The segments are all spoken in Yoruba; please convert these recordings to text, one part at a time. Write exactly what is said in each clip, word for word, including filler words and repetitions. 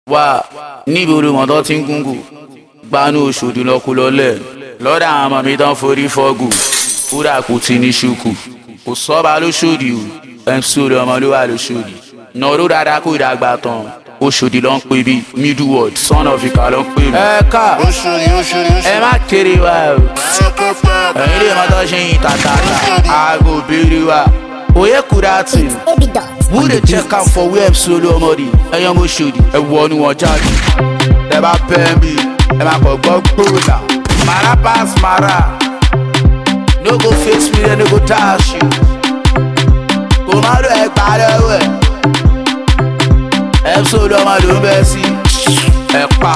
wá níbi olùmọ̀tọ́ tí ń gúngù gbanú Òṣòdì lọ́kù lọ́lẹ̀ lọ́dà àwọn ọmọ mi tán forí fọ́gù kúrà kù tí ní ṣùkù kò sọ́ba lóṣòdì o M C Olú ọmọ ló wà lóṣòdì nọ̀ró dáadáa kó ìdàgbà tán Òṣòdì ló ń pè bí middle world son of Ìkà ló ń pè bí. ẹ ká ẹ má kéré wa o ẹ̀yin lè mọ́tọ́ ṣe yin tàtàtà aago béèrè wa òye kúrà tì who dey check am for where M C Olú ọmọ rí ẹ̀yàn mo ṣòdì ẹ wọ ni wọ́n jáde ẹ bá pẹ́ mi ẹ má kọ̀ gbọ́ gbòòlà mara pass mara no go face me then no go dash you kò má lọ ẹ gbà lọ́wọ́ ẹ M C Olú ọmọ ló ń bẹ́ sí ẹ pa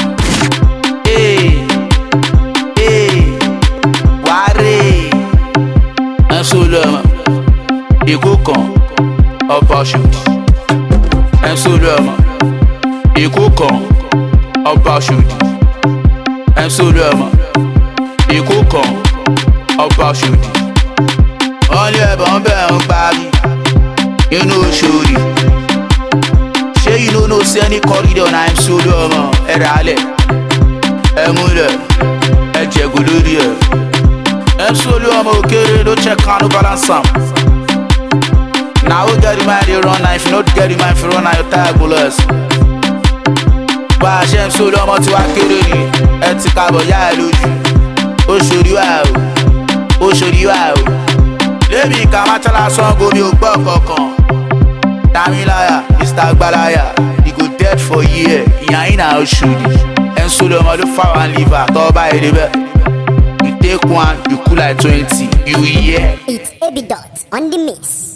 ee ee wàárẹ̀ M C Olú ọmọ Èkó kan ọba Òṣòdì M C Olú ọmọ Èkó kan ọba Òṣòdì M C Olú ọmọ Èkó kan ọba Òṣòdì wọ́n lé ẹ̀bọ̀n bẹ́ẹ̀ ń parí inú Òṣòdì ṣé you no know say any corridor na M C Olú ọmọ ẹ̀rẹ̀ alẹ̀ ẹ̀ múlẹ̀ ẹ̀ jẹ̀gùn lórí ẹ̀ M C Olú ọmọ òkèrè ló check kánú balance am. Now who get the mind they run now? If you not get the mind if you run now your tire bullets. Bá a ṣe M C Olú ọmọ tí wàá kéré ni ẹ ti kábọ̀ yá ẹ lójú. Òṣòdì wà o, Òṣòdì wà o. Lébi ìka mátálá sango mi ò gbọ́ kankan. Dámíláyà, Mister Gbalaya, he go dead for year. Ìyá yín náà Òṣòdì. M C Olú ọmọ ló fà wá liver tọ́ bá èdè bẹ́ẹ̀. You take one, you cool like twenty, you hear. It's Abby Dot on the mix.